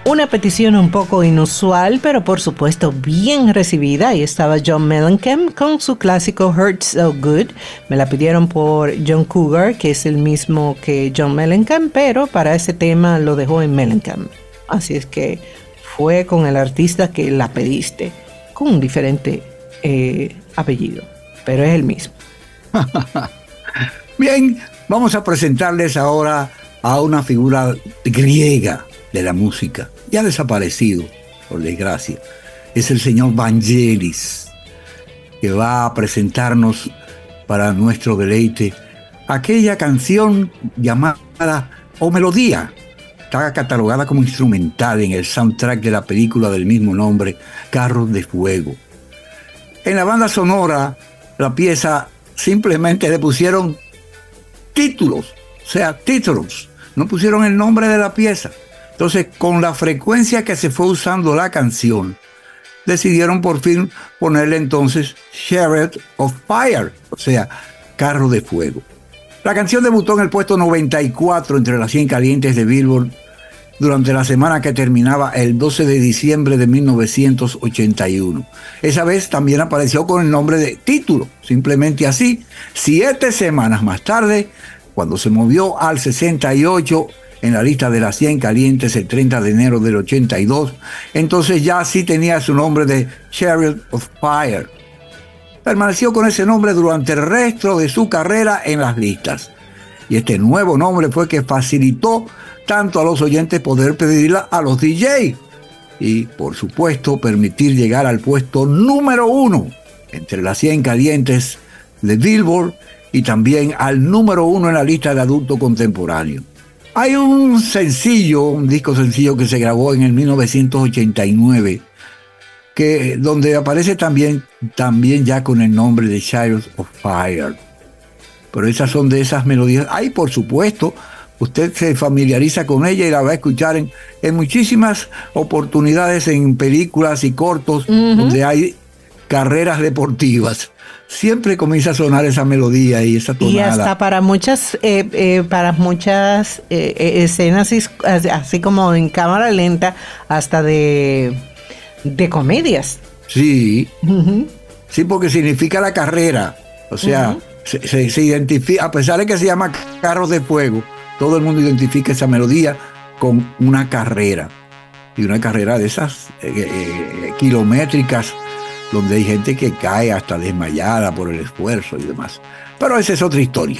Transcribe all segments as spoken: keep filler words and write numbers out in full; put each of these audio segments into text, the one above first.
Una petición un poco inusual, pero por supuesto bien recibida. Ahí estaba John Mellencamp con su clásico Hurt So Good. Me la pidieron por John Cougar, que es el mismo que John Mellencamp, pero para ese tema lo dejó en Mellencamp. Así es que fue con el artista que la pediste, con un diferente eh, apellido, pero es el mismo. Bien, vamos a presentarles ahora a una figura griega de la música, ya desaparecido, por desgracia. Es el señor Vangelis, que va a presentarnos para nuestro deleite aquella canción llamada o melodía. Está catalogada como instrumental en el soundtrack de la película del mismo nombre, Carros de Fuego. En la banda sonora, la pieza simplemente le pusieron títulos, o sea, títulos. No pusieron el nombre de la pieza. Entonces, con la frecuencia que se fue usando la canción, decidieron por fin ponerle entonces Chariot of Fire, o sea, Carro de Fuego. La canción debutó en el puesto noventa y cuatro entre las cien calientes de Billboard durante la semana que terminaba el doce de diciembre de mil novecientos ochenta y uno. Esa vez también apareció con el nombre de título, simplemente así. Siete semanas más tarde, cuando se movió al sesenta y ocho en la lista de las cien calientes el treinta de enero del ochenta y dos, entonces ya sí tenía su nombre de Chariot of Fire. Permaneció con ese nombre durante el resto de su carrera en las listas. Y este nuevo nombre fue que facilitó tanto a los oyentes poder pedirla a los D J y, por supuesto, permitir llegar al puesto número uno entre las cien calientes de Billboard y también al número uno en la lista de adulto contemporáneo. Hay un sencillo, un disco sencillo que se grabó en el mil novecientos ochenta y nueve, que, donde aparece también, también ya con el nombre de Chariots of Fire. Pero esas son de esas melodías. Hay, por supuesto, usted se familiariza con ella y la va a escuchar en, en muchísimas oportunidades en películas y cortos, uh-huh, donde hay carreras deportivas. Siempre comienza a sonar esa melodía y esa tonada. Y hasta para muchas eh, eh, para muchas eh, escenas así como en cámara lenta, hasta de, de comedias. Sí, uh-huh, sí, porque significa la carrera. O sea, uh-huh, se, se, se identifica, a pesar de que se llama Carros de Fuego, todo el mundo identifica esa melodía con una carrera. Y una carrera de esas eh, eh, kilométricas, donde hay gente que cae hasta desmayada por el esfuerzo y demás. Pero esa es otra historia.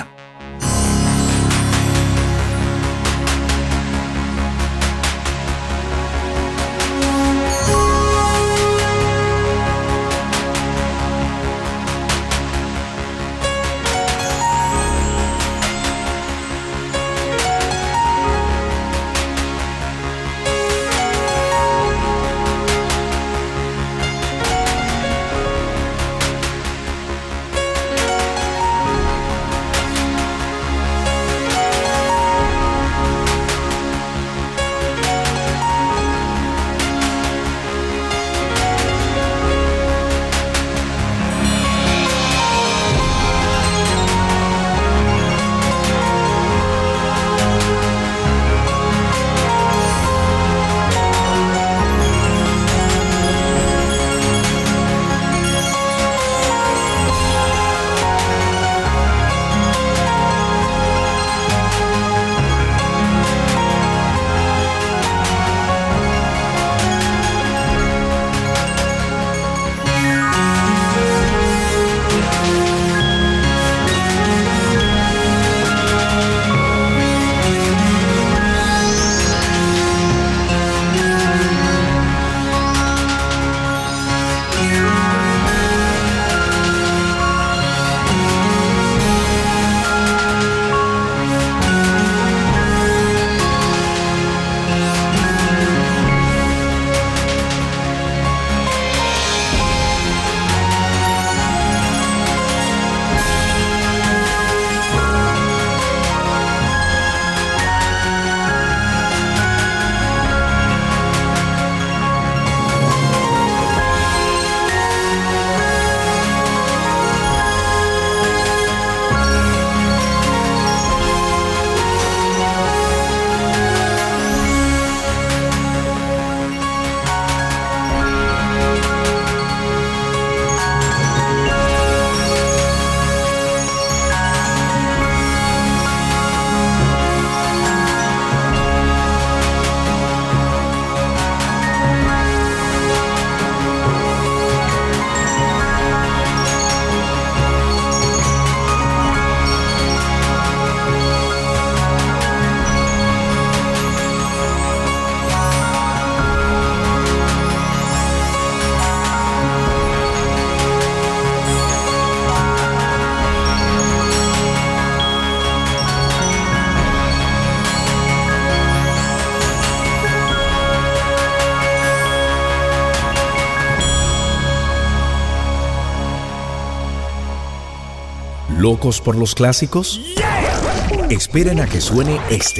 ¿Locos por los clásicos? Esperen a que suene este.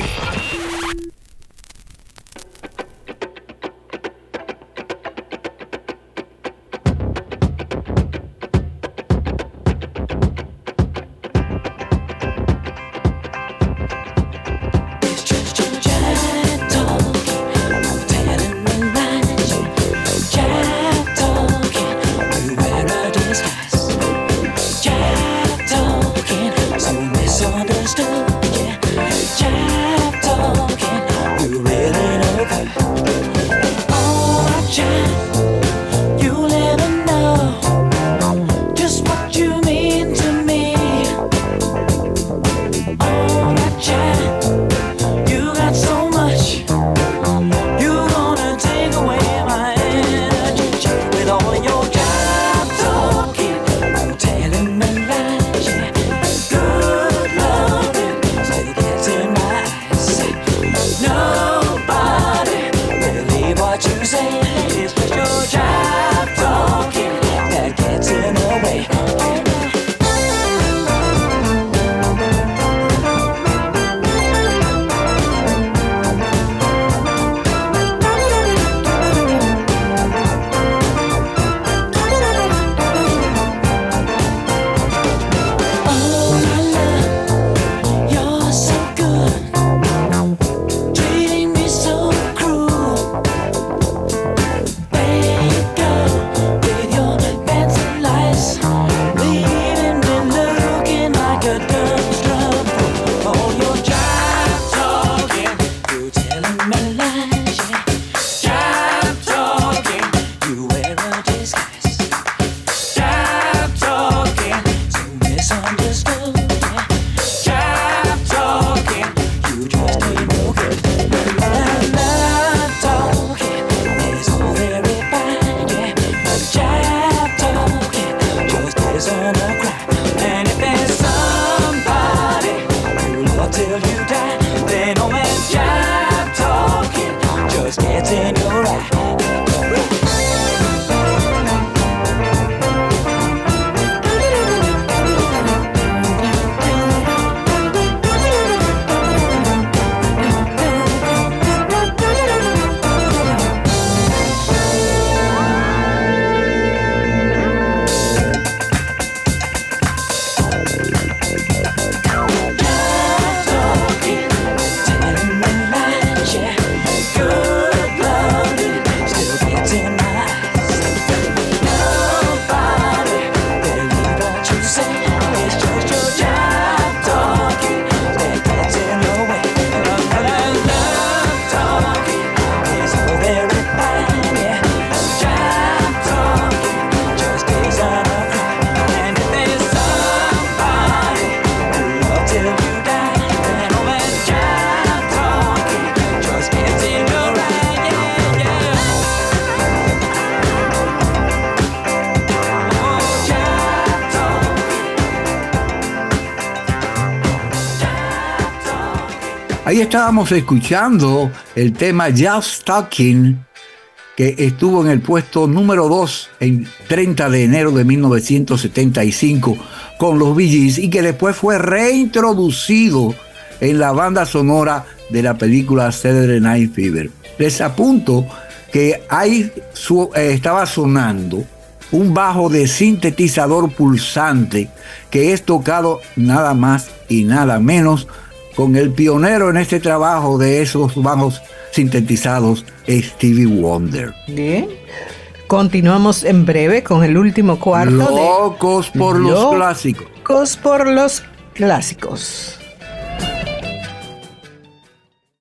Ahí estábamos escuchando el tema Just Talking, que estuvo en el puesto número dos en treinta de enero de mil novecientos setenta y cinco con los Bee Gees y que después fue reintroducido en la banda sonora de la película Saturday Night Fever. Les apunto que ahí su, eh, estaba sonando un bajo de sintetizador pulsante que es tocado nada más y nada menos con el pionero en este trabajo de esos bajos sintetizados, Stevie Wonder. Bien, continuamos en breve con el último cuarto. Locos de por los clásicos. Locos por los clásicos.